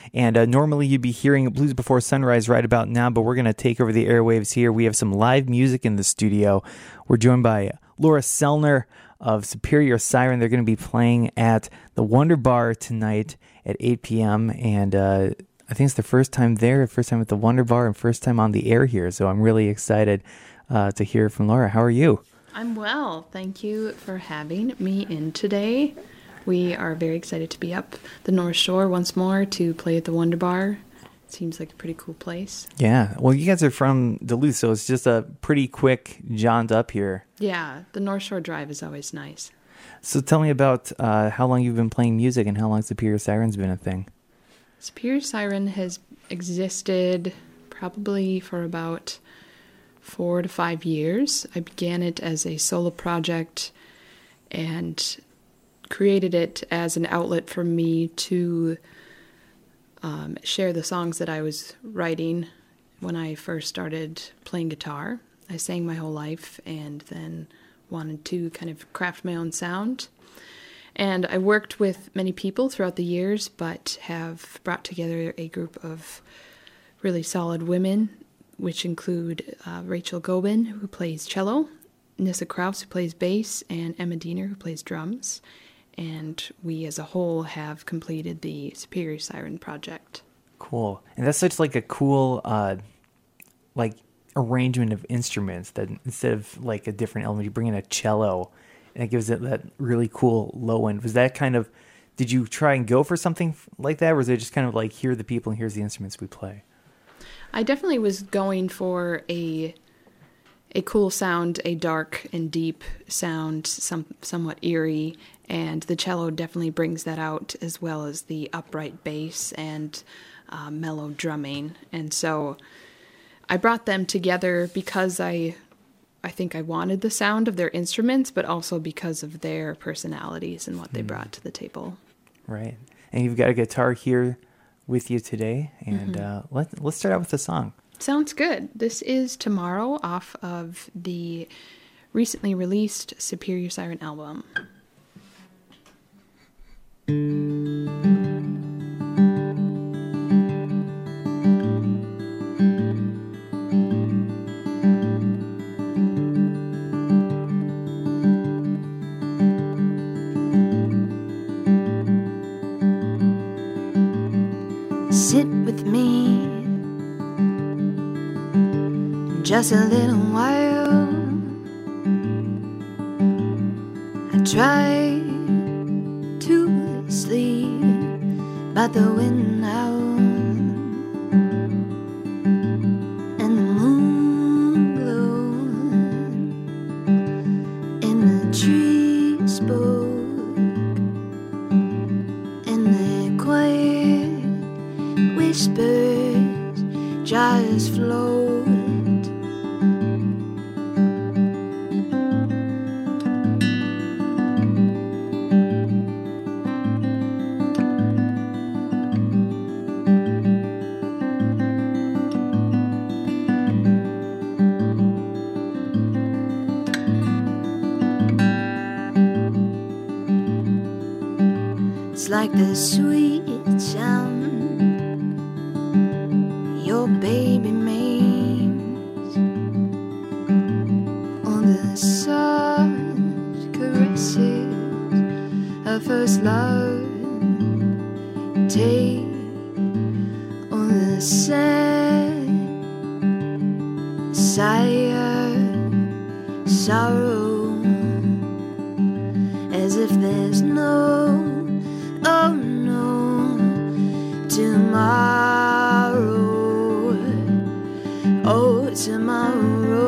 And normally you'd be hearing Blues Before Sunrise right about now, but we're going to take over the airwaves here. We have some live music in the studio. We're joined by Laura Sellner of Superior Siren. They're going to be playing at the Wonder Bar tonight at 8 p.m. And I think it's the first time there, first time at the Wonder Bar, and first time on the air here. So I'm really excited to hear from Laura. How are you? I'm well. Thank you for having me in today. We are very excited to be up the North Shore once more to play at the Wonder Bar. Seems like a pretty cool place. Yeah. Well, you guys are from Duluth, so it's just a pretty quick jaunt up here. Yeah, the North Shore Drive is always nice. So tell me about how long you've been playing music and how long Superior Siren's been a thing. Superior Siren has existed probably for about 4 to 5 years. I began it as a solo project and created it as an outlet for me to share the songs that I was writing when I first started playing guitar. I sang my whole life and then wanted to kind of craft my own sound. And I worked with many people throughout the years, but have brought together a group of really solid women, which include Rachel Gobin, who plays cello, Nissa Kraus, who plays bass, and Emma Diener, who plays drums. And we as a whole have completed the Superior Siren project. Cool. And that's such like a cool arrangement of instruments that instead of like a different element, you bring in a cello and it gives it that really cool low end. Was that kind of, did you try and go for something like that, or was it just kind of like, here are the people and here's the instruments we play? I definitely was going for a cool sound, a dark and deep sound, somewhat eerie, and the cello definitely brings that out, as well as the upright bass and mellow drumming. And so I brought them together because I think I wanted the sound of their instruments, but also because of their personalities and what they brought to the table. Right. And you've got a guitar here with you today, and let's start out with the song. Sounds good. This is Tomorrow off of the recently released Superior Siren album. Sit with me just a little while. I try to sleep by the window, and the moon glowed in the trees spoke, and the quiet whispers just float. It's like the sweet sound your baby makes on the soft caresses of first love. Take on the sad sigh of sorrow, as if there's no, oh no, tomorrow. Oh, tomorrow,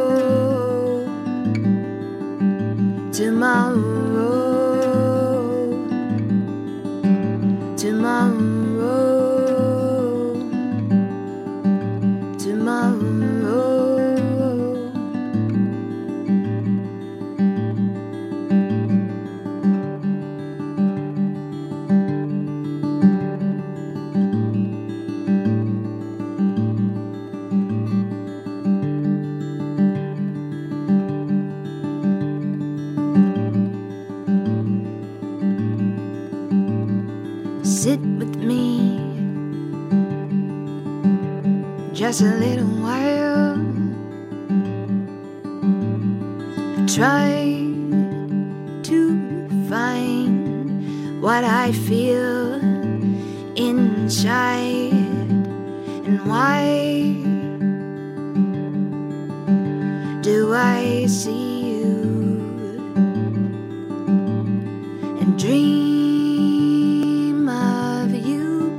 tomorrow, tomorrow, tomorrow. just a little while. I try to find what I feel inside, and why do I see you and dream of you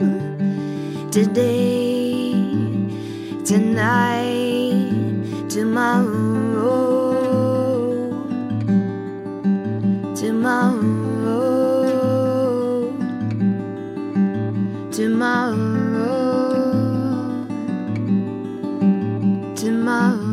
today, tonight, tomorrow, tomorrow, tomorrow, tomorrow.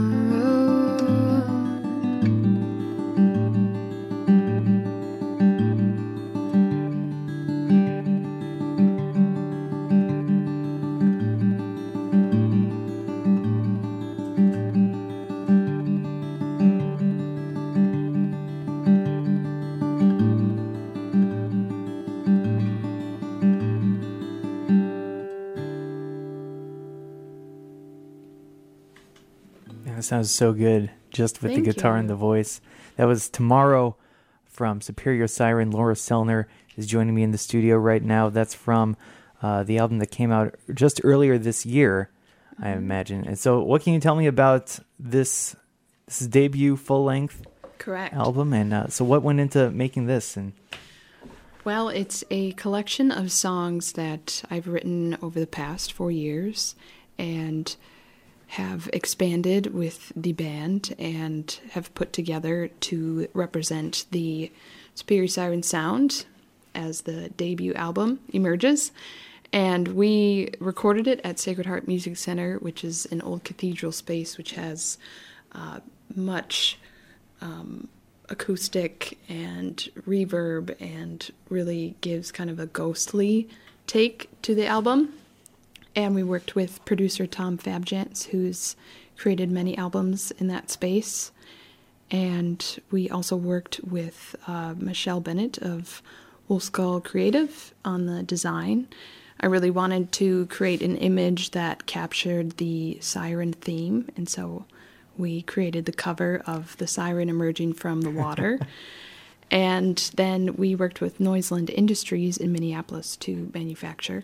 That sounds so good, just with Thank the guitar you. and the voice. That was Tomorrow from Superior Siren. Laura Sellner is joining me in the studio right now. That's from the album that came out just earlier this year, I imagine. And so what can you tell me about this debut full-length Correct. album? And so what went into making this? And Well, it's a collection of songs that I've written over the past 4 years and have expanded with the band and have put together to represent the Superior Siren sound as the debut album emerges. And we recorded it at Sacred Heart Music Center, which is an old cathedral space which has much acoustic and reverb and really gives kind of a ghostly take to the album. And we worked with producer Tom Fabjans, who's created many albums in that space. And we also worked with Michelle Bennett of Wolf Skull Creative on the design. I really wanted to create an image that captured the siren theme, and so we created the cover of the siren emerging from the water. And then we worked with Noiseland Industries in Minneapolis to manufacture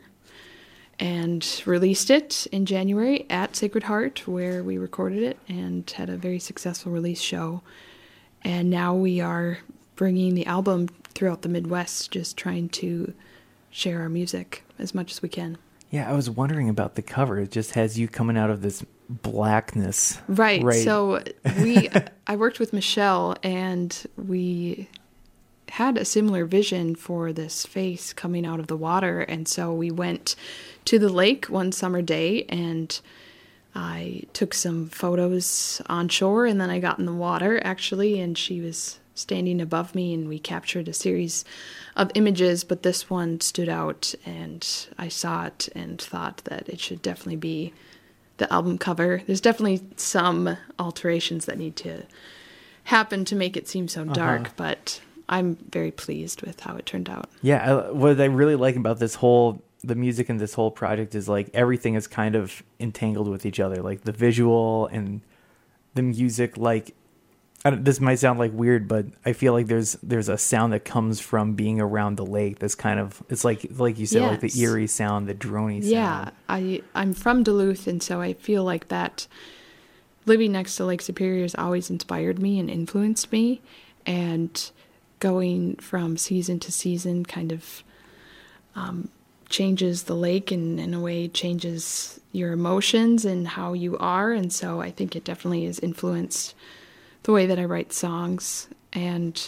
and released it in January at Sacred Heart, where we recorded it and had a very successful release show. And now we are bringing the album throughout the Midwest, just trying to share our music as much as we can. yeah, I was wondering about the cover. It just has you coming out of this blackness. Right. So I worked with Michelle, and we had a similar vision for this face coming out of the water. And so we went to the lake one summer day, and I took some photos on shore, and then I got in the water actually, and she was standing above me, and we captured a series of images, but this one stood out, and I saw it and thought that it should definitely be the album cover. There's definitely some alterations that need to happen to make it seem so dark, but I'm very pleased with how it turned out. Yeah, what I really like about the music in this whole project is like everything is kind of entangled with each other, like the visual and the music. Like, this might sound like weird, but I feel like there's a sound that comes from being around the lake. That's kind of, it's like you said, like the Yes. eerie sound, the drony sound. Yeah, I'm from Duluth, and so I feel like that living next to Lake Superior has always inspired me and influenced me, and going from season to season kind of changes the lake, and in a way changes your emotions and how you are. And so I think it definitely has influenced the way that I write songs, and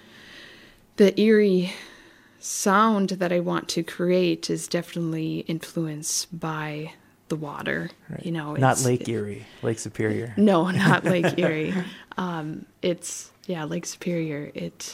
the eerie sound that I want to create is definitely influenced by the water. Right. You know, Not Lake Erie, Lake Superior. No, not Lake Erie. It's Lake Superior. It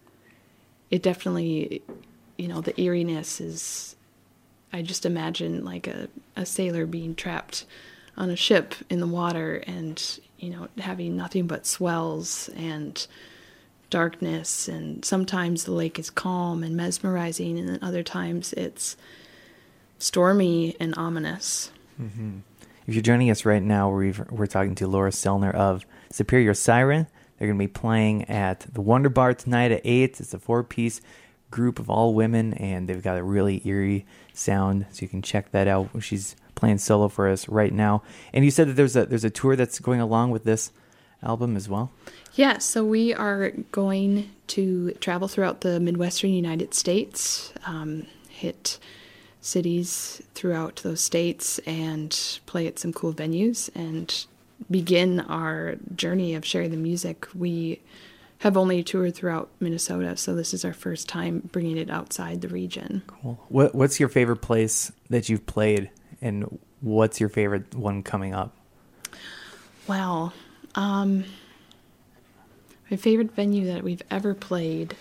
definitely, the eeriness is. I just imagine like a sailor being trapped on a ship in the water, and having nothing but swells and darkness, and sometimes the lake is calm and mesmerizing, and then other times it's stormy and ominous. Mm-hmm. If you're joining us right now, we're talking to Laura Sellner of Superior Siren. They're going to be playing at the Wonder Bar tonight at 8. It's a 4-piece group of all women, and they've got a really eerie sound, so you can check that out. She's playing solo for us right now. And you said that there's a tour that's going along with this album as well? Yeah, so we are going to travel throughout the Midwestern United States, hit cities throughout those states and play at some cool venues and begin our journey of sharing the music. We have only toured throughout Minnesota, so this is our first time bringing it outside the region. Cool. What's your favorite place that you've played, and what's your favorite one coming up? Wow. My favorite venue that we've ever played,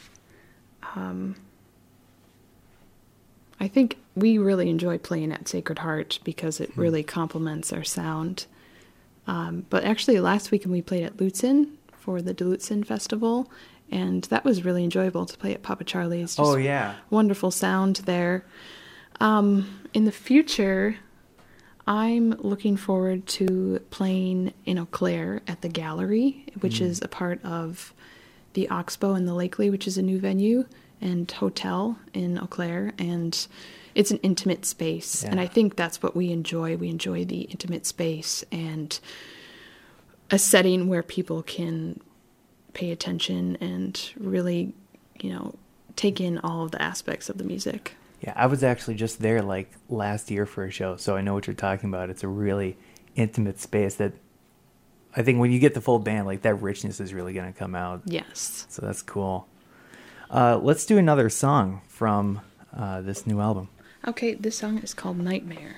I think we really enjoy playing at Sacred Heart because it really complements our sound. But actually last weekend we played at Lutsen for the Dulutzen Festival, and that was really enjoyable to play at Papa Charlie's. Just wonderful sound there. In the future, I'm looking forward to playing in Eau Claire at the Gallery, which is a part of the Oxbow in the Lakely, which is a new venue and hotel in Eau Claire, and it's an intimate space. And I think that's what we enjoy. We enjoy the intimate space and a setting where people can pay attention and really, take in all of the aspects of the music. Yeah, I was actually just there like last year for a show, so I know what you're talking about. It's a really intimate space that I think when you get the full band, like that richness is really going to come out. Yes. So that's cool. Let's do another song from this new album. Okay, this song is called Nightmare.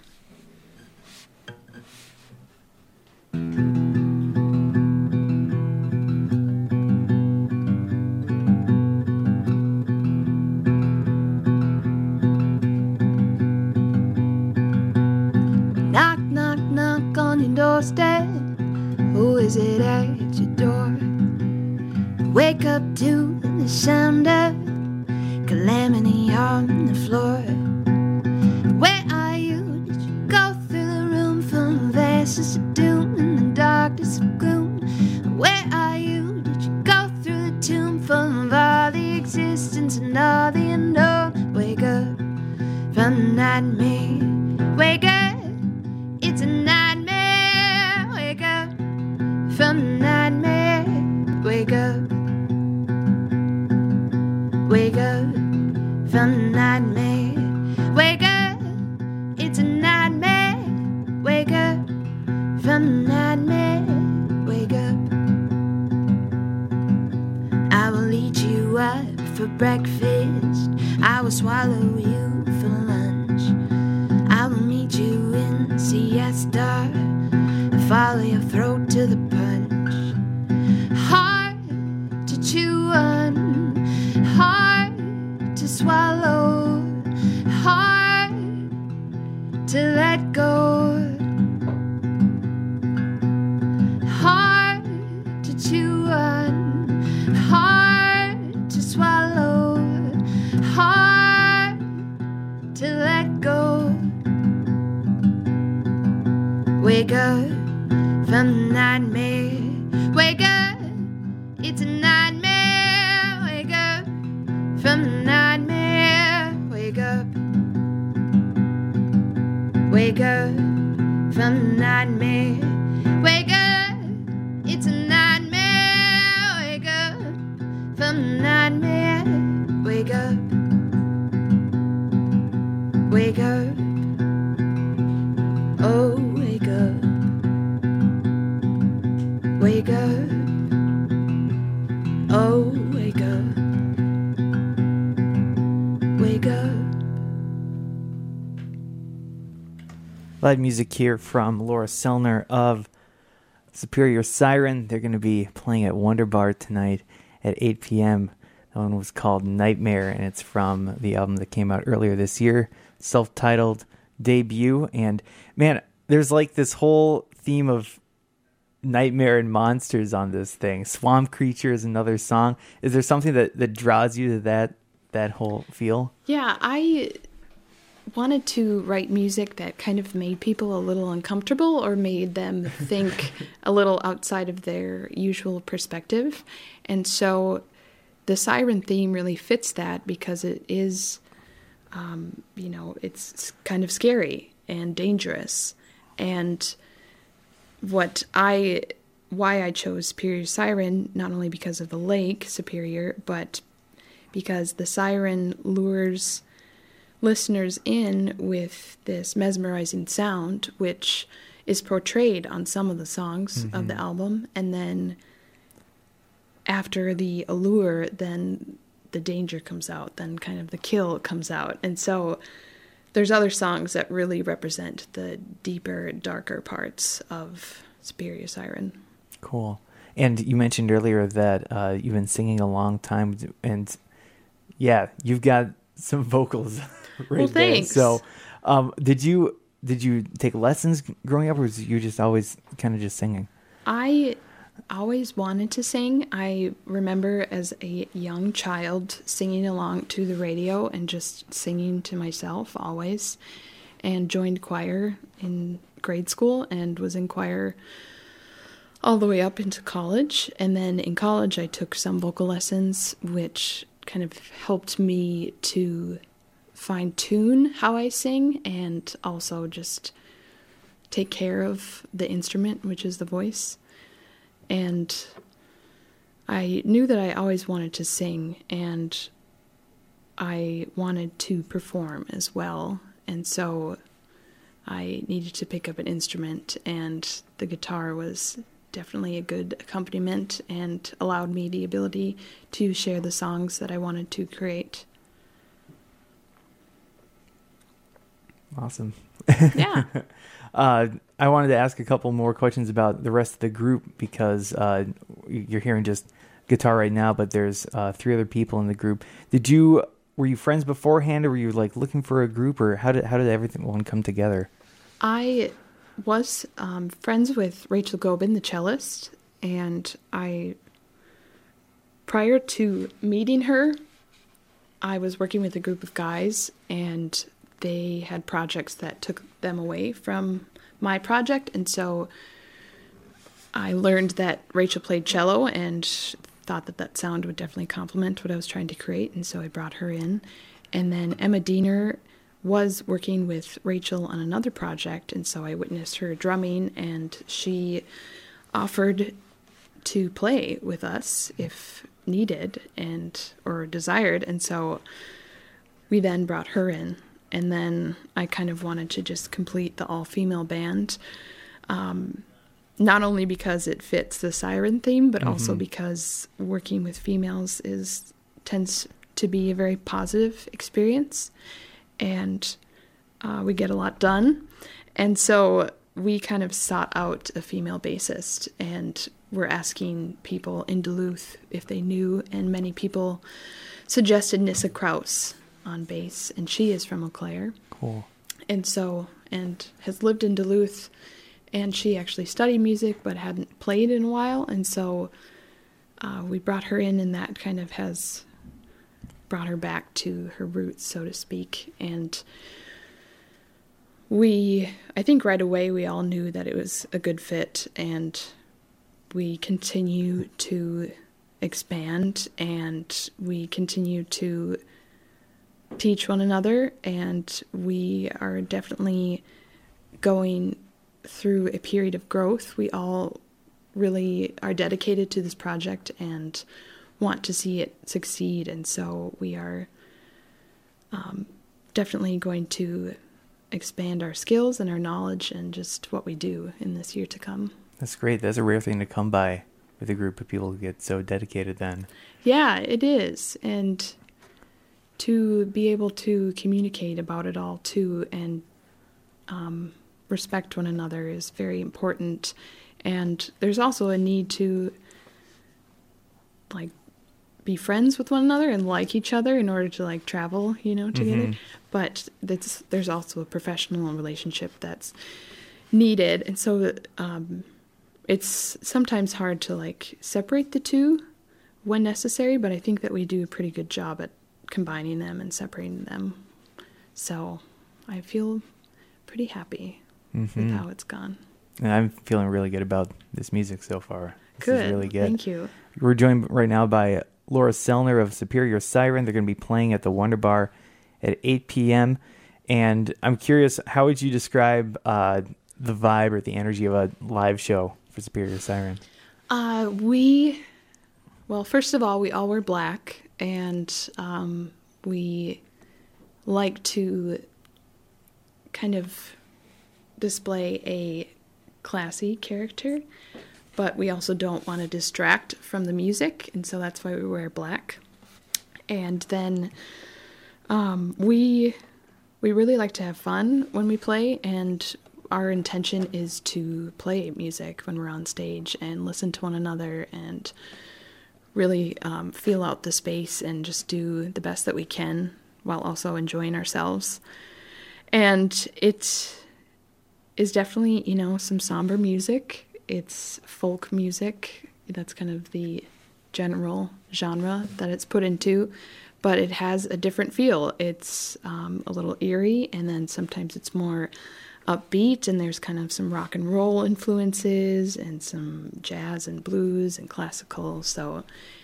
Knock, knock, knock on your doorstep. Who is it at your door? Wake up to the sound of calamity on the floor. Where are you? Did you go through the room full of ashes of doom and the darkness of gloom? Where are you? Did you go through the tomb full of all the existence and all the unknown? Wake up from the nightmare. Wake up, it's a nightmare. Wake up from the nightmare. Wake up. Wake up from the nightmare. Wake up, it's a nightmare. Wake up from the nightmare. Wake up. I will eat you up for breakfast. I will swallow you for lunch. I will meet you in siesta and follow your throat to the punch. Hard to chew on, hard to swallow, hard to let go, hard to chew on, hard to swallow, hard to let go. Wake up from the nightmare. Wake up, it's a nightmare. Wake up from the nightmare. Wake up. Wake up from the nightmare. Wake up, it's a nightmare. Wake up from the nightmare. Wake up. Wake up. Oh, wake up. Wake up. Oh, wake up. Wake up. Live music here from Laura Sellner of Superior Siren. They're going to be playing at Wonder Bar tonight at 8 p.m. That one was called Nightmare, and it's from the album that came out earlier this year, self-titled Debut. And man, there's like this whole theme of nightmare and monsters on this thing. Swamp Creature is another song. Is there something that draws you to that whole feel? Yeah, wanted to write music that kind of made people a little uncomfortable or made them think a little outside of their usual perspective. And so the siren theme really fits that because it is, it's kind of scary and dangerous. And why I chose Superior Siren, not only because of the lake, Superior, but because the siren lures listeners in with this mesmerizing sound, which is portrayed on some of the songs of the album. And then after the allure, then the danger comes out, then kind of the kill comes out. And so there's other songs that really represent the deeper, darker parts of Superior Siren. Cool. And you mentioned earlier that you've been singing a long time, and yeah, you've got some vocals right well, thanks. there. So did you take lessons growing up, or was you just always kind of just singing? I always wanted to sing. I remember as a young child singing along to the radio and just singing to myself always, and joined choir in grade school and was in choir all the way up into college. And then in college I took some vocal lessons, which kind of helped me to fine-tune how I sing and also just take care of the instrument, which is the voice. And I knew that I always wanted to sing, and I wanted to perform as well. And so I needed to pick up an instrument, and the guitar was definitely a good accompaniment and allowed me the ability to share the songs that I wanted to create. Awesome. Yeah. I wanted to ask a couple more questions about the rest of the group, because you're hearing just guitar right now, but there's 3 other people in the group. Were you friends beforehand, or were you like looking for a group, or how did everything come together? I was friends with Rachel Gobin, the cellist, and prior to meeting her, I was working with a group of guys, and they had projects that took them away from my project, and so I learned that Rachel played cello and thought that sound would definitely complement what I was trying to create, and so I brought her in. And then Emma Diener was working with Rachel on another project, and so I witnessed her drumming, and she offered to play with us if needed or desired, and so we then brought her in. And then I kind of wanted to just complete the all-female band, not only because it fits the siren theme, but also because working with females tends to be a very positive experience, and we get a lot done. And so we kind of sought out a female bassist, and we're asking people in Duluth if they knew, and many people suggested Nissa Kraus on bass, and she is from Eau Claire. Cool. And has lived in Duluth, and she actually studied music but hadn't played in a while, and so we brought her in, and that kind of has brought her back to her roots, so to speak. And I think right away we all knew that it was a good fit, and we continue to expand, and we continue to teach one another, and we are definitely going through a period of growth. We all really are dedicated to this project and want to see it succeed, and so we are definitely going to expand our skills and our knowledge and just what we do in this year to come. That's great. That's a rare thing to come by with a group of people who get so dedicated then. Yeah, it is. And to be able to communicate about it all too, and respect one another is very important. And there's also a need to be friends with one another and like each other in order to travel, together. But there's also a professional relationship that's needed, and so it's sometimes hard to separate the two when necessary. But I think that we do a pretty good job at combining them and separating them. So I feel pretty happy with how it's gone. And I'm feeling really good about this music so far. This Good. is really good. Thank you. We're joined right now by Laura Sellner of Superior Siren. They're going to be playing at the Wonder Bar at 8 p.m. And I'm curious, how would you describe the vibe or the energy of a live show for Superior Siren? Well, first of all, we all wear black, and we like to kind of display a classy character, but we also don't want to distract from the music, and so that's why we wear black. And then we really like to have fun when we play, and our intention is to play music when we're on stage and listen to one another and really feel out the space and just do the best that we can while also enjoying ourselves. And it is definitely, some somber music. It's folk music. That's kind of the general genre that it's put into, but it has a different feel. It's a little eerie, and then sometimes it's more upbeat, and there's kind of some rock and roll influences and some jazz and blues and classical. So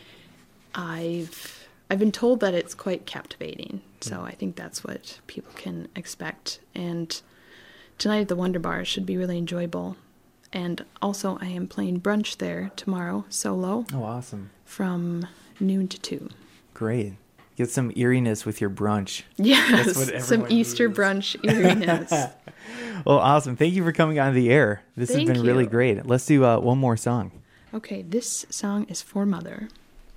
I've been told that it's quite captivating. So I think that's what people can expect. And tonight at the Wonder Bar should be really enjoyable. And also I am playing brunch there tomorrow, solo. Oh, awesome. From noon to 2. Great. Get some eeriness with your brunch. Yes, That's what some Easter needs. brunch eeriness. Well, awesome. Thank you for coming on the air. This Thank has been really you. great. Let's do one more song. Okay, this song is for Mother.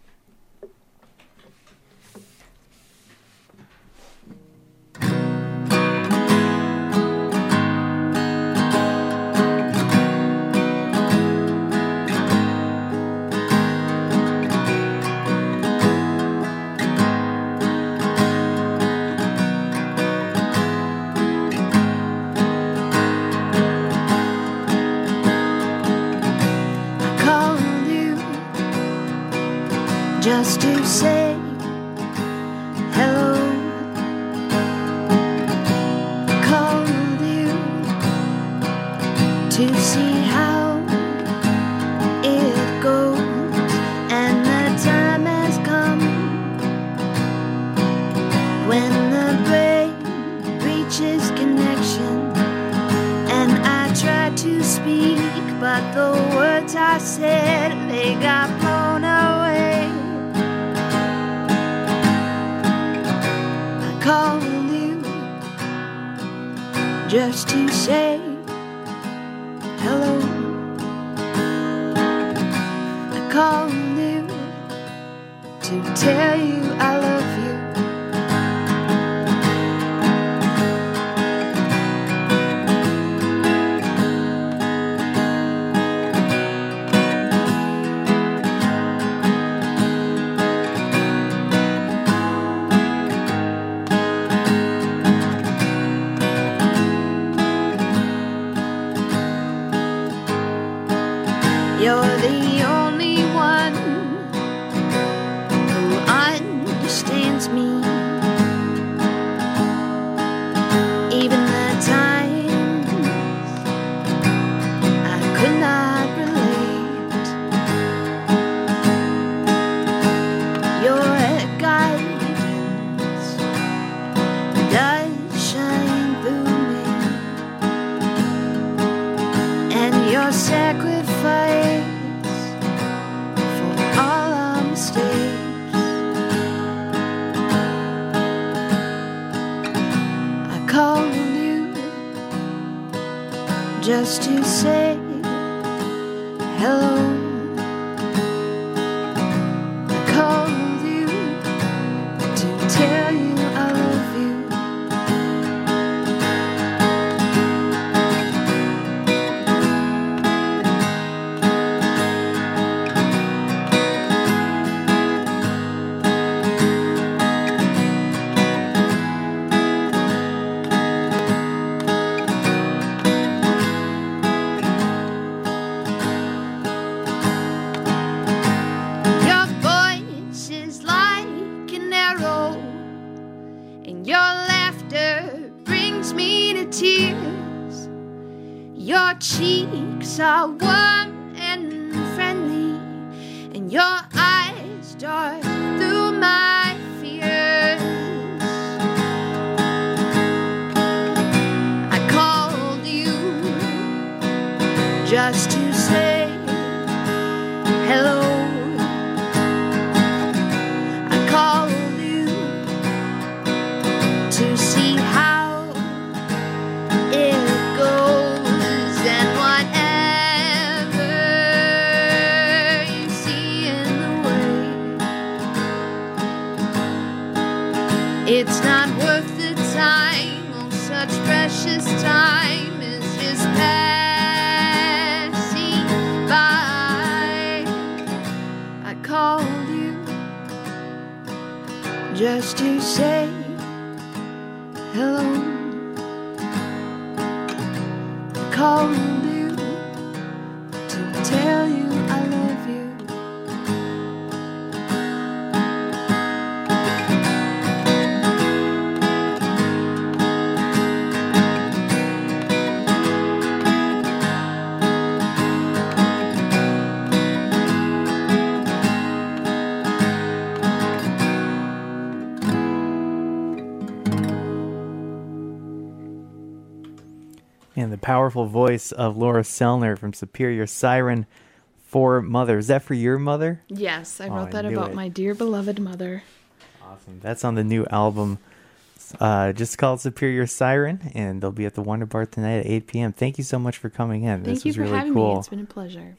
Just to say hello. I called you to see how it goes, and the time has come when the brain reaches connection, and I tried to speak, but the words I said, they got blown away. Called you just to say hello. I called you to tell you I love you. You're the only one who understands me. Even the times I could not relate, your guidance does shine through me, and your sacrifice for all our mistakes. I called you just to say hello. I called you to tell you I love you. Your cheeks are warm and friendly, and your eyes dart through my fears. I called you just to say hello. I called you to see how it goes, and whatever you see in the way, it's not worth the time. Oh, such precious time is just passing by. I called you just to say hello. I called you to tell you I love you. And the powerful voice of Laura Sellner from Superior Siren for Mother. Is that for your mother? Yes, I Oh, wrote I that knew about it. my dear beloved mother. Awesome. That's on the new album, just called Superior Siren, and they'll be at the Wonder Bar tonight at 8 p.m. Thank you so much for coming in. Thank This you was for really having cool. me. It's been a pleasure.